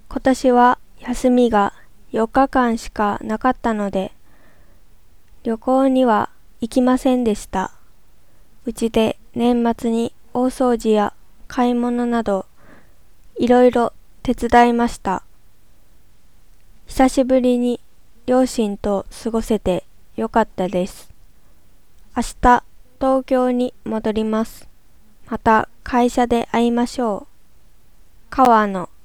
今年は休みが4日間しかなかったので、旅行には行きませんでした。うちで年末に大掃除や買い物などいろいろ手伝いました。久しぶりに両親と過ごせてよかったです。明日東京に戻ります。また会社で会いましょう。川野